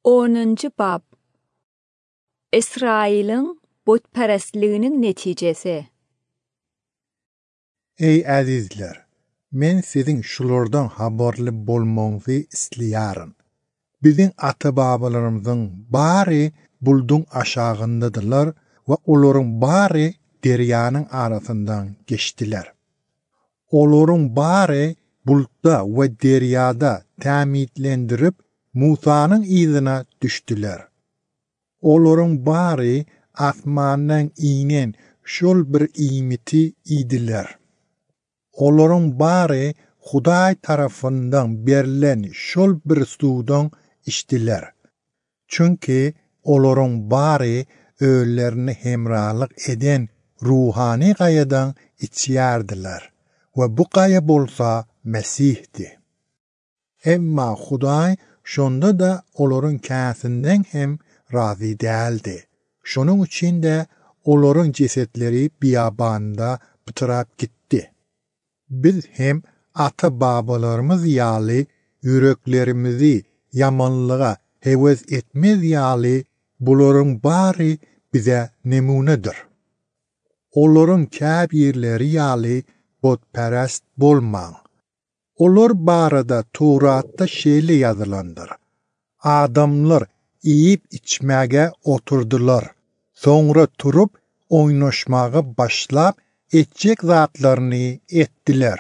10. bab İsrail'in butperestliğinin neticesi. Ey azizler, men sizin şulardan habarly bolmagyňyzy isleýärin. Bizin ata-babalarymyzyň bary bulduň aşagyndadylar we olaryň bary deryanyň arasyndan geçdiler. Olaryň bary bulutda we deryada tämitlendirip Musanyň izyna düşdiler. Olaryň bary asmandan inen şol bir iýmiti idiler. Olaryň bary Hudaý tarapyndan berilen şol bir suwdan içdiler. Çünki olaryň bary öýlerini hemralyk eden ruhany gaýadan içýärdiler we bu gaýa bolsa Mesihdi. Emma Hudaý şonda da olaryň käsinden hem razy däldi. Şonuň üçin de olaryň cesetleri biyabanda pytyrap gitdi. Biz hem ata-babalarymyz ýaly yüreklerimizi yamanlyga hewes etmez ýaly bularyň bary bize nemunedir. Olaryň käbirleri ýaly botperest bolmaň. Olar barada Tawratda şeýle ýazylandyr. Adamlar iýip içmäge oturdular. Soňra turup oýnaşmaga başlap etjek zatlaryny etdiler.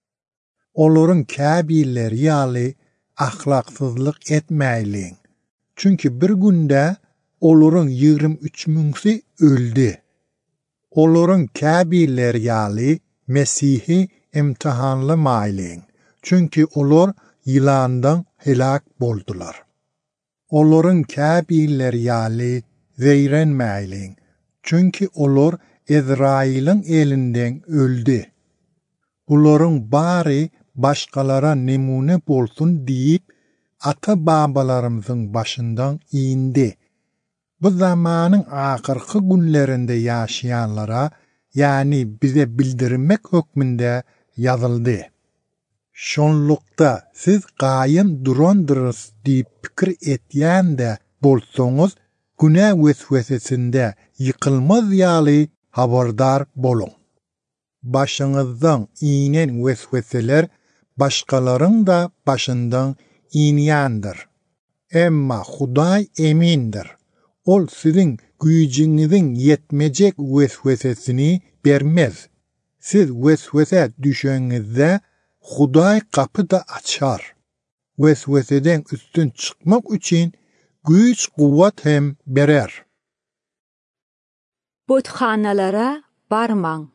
Olaryň käbirleri ýaly ahlaksyzlyk etmäýliň. Çünki bir günde olaryň 23 000 öldü. Olaryň käbirleri ýaly Mesihi imtihanlamaýliň. Çünki olar ýylandan helak boldular. Olaryň käbirleri ýaly zeyrenmäýliň. Çünki olar Ezrail'in elinden öldü. Bularyň bary başgalara nemune bolsun diýip ata-babalarymyzyň başyndan indi. Bu zamanyň ahyrky günlerinde ýaşaýanlara, ýani bize bildirmek hökmünde ýazyldy. Şonlukda siz gaýym durandyrys diýip pikir etýände bolsaňyz, günä weswesesinde ýykylmaz ýaly habardar bolun. Başyňyzdan inen wesweseler başgalaryň da başyndan inýändir. Emma Hudaý emindir. Ol sizin güýjüňiziň yetmejek weswesesini bermez. Siz weswese düşeňizde Hudaý kapyda açar. Wesweseden üstün çykmak üçin güýç guwwat hem berer. Butxanalara barmaň.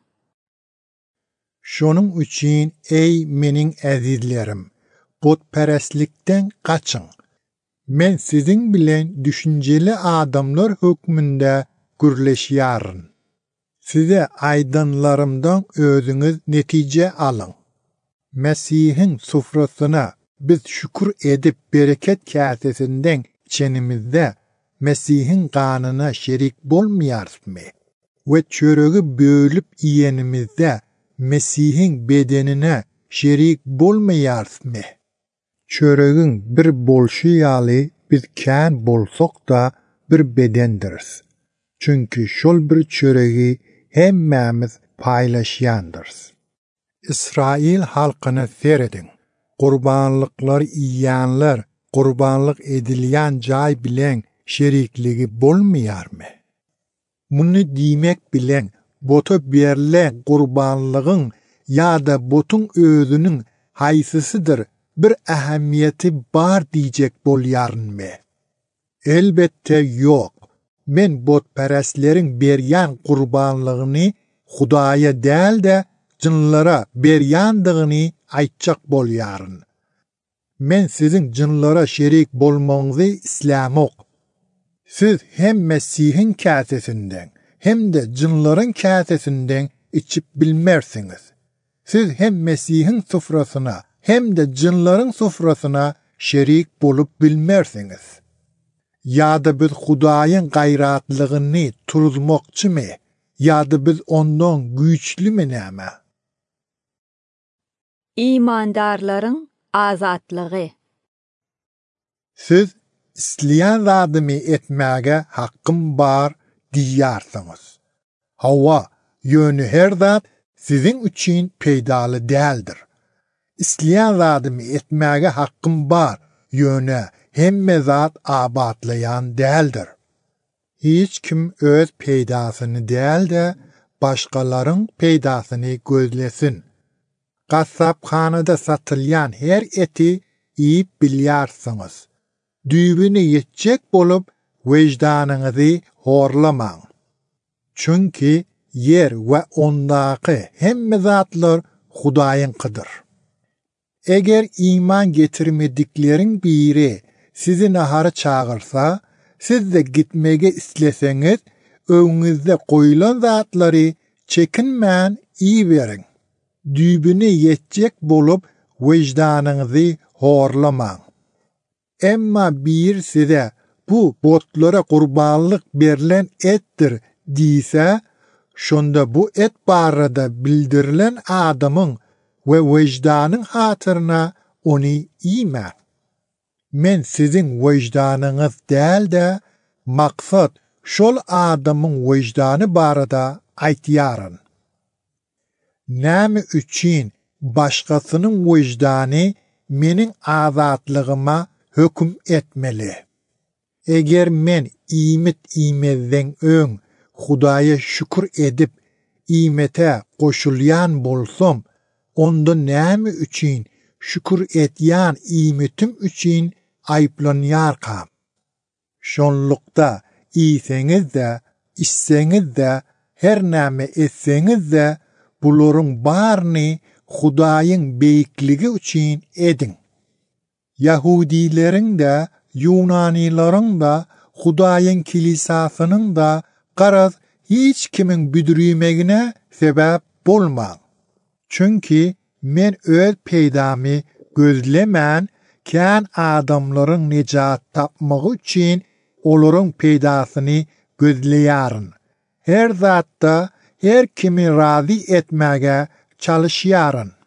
Şonuň üçin ey meniň azizlerim, butperestlikden kaçın. Men sizin bilen düşünjeli adamlar hökmünde gürleşýärin. Size aydınlarımdan özüňiz netije alın. Mesihin sufrasyna biz şükür edip bereket käsesinden içenimizde Mesihin ganyna şerik bolmaýarsmy? We çöregi bölüp iýenimizde Mesihin bedenine şerik bolmaýarsmy? Çöregiň bir bolşy ýaly biz kän bolsak da bir bedendiriz. Çünki şol bir çöregi hemmämiz paýlaşýandyrs. İsrail halkyny seredin. Gurbanlyklar iýýänler gurbanlyk edilýän jaý bilen şerikligi bolmaýarmy? Muny diýmek bilen bota berilen gurbanlygyň ýa-da botuň özüniň haýsysydyr bir ähemmiyeti bar diýjek bolýarmy? Elbette ýok. Men botperestleriň berýän gurbanlygyny Hudaýa däl de jynlara berýändigini aýtjak bolýaryn. Men sizin jynlara şerik bolmagyňyzy islämok. Siz hem Mesihin käsesinden hem de jynlaryň käsesinden içip bilmersiňiz. Siz hem Mesihin sufrasyna hem de jynlaryň sufrasyna şerik bolup bilmersiňiz. Ýa-da biz Hudaýyň gaýratlygyny turuzmokçymy? Ýa-da biz ondan güýçlümi näme? İmandarlaryň azatlygy. Siz isleyen zadymy etmäge hakkym bar diýýärsiňiz. Hawa, ýöne her zat sizin üçin peýdaly däldir. Isleyen zadymy etmäge hakkym bar ýöne hemme zat abadlayan däldir. Hiç kim öz peýdasyny däl de başgalaryň peýdasyny gözlesin. Gassaphanada satylýan her eti iýip bilýärsiňiz. Düýbüni ýetjek bolup wejdanıňyzy horlamaň. Çünki yer we ondaky hemme zatlar Hudaýynkydyr. Eger iman getirmedikleriň biri sizi nahara çağırsa, siz de gitmege isleseňiz, öňüňizde goýulan zatlary çekinmän iý beriň. Düýbüni ýetjek bolup wejdanıňyzy horlamaň. Emma bir size bu botlara gurbanlyk berilen etdir diýse, şonda bu et barada bildirilen adamyň we wejdanın hatyryna ony iýme. Men sizin wejdanıňyz däl de maksat şol adamyň wejdany barada aýtýaryn. Näme üçin başgasynyň wejdany meniň azatlygyma hökm etmeli? Eger men iýmet iýmezden öň Hudaýa şükür edip iýmete goşulýan bolsam, onda näme üçin şükür etýän iýmetim üçin aýplanýarkam? Şonlukda iýseňiz de, içseňiz de, her näme etseňiz de, bularyň baryny Hudaýyň beýikligi üçin edin. Yahudileriň de, Yunanilaryň da, Hudaýyň kilisasynyň da garaz hiç kimiň büdürýmegine sebäp bolmaň. Çünki men öz peýdamy gözlemän kän adamlaryň nejat tapmagy üçin olaryň peýdasyny gözleýäryn. Her zatda her kimi razy etmäge çalışýaryn.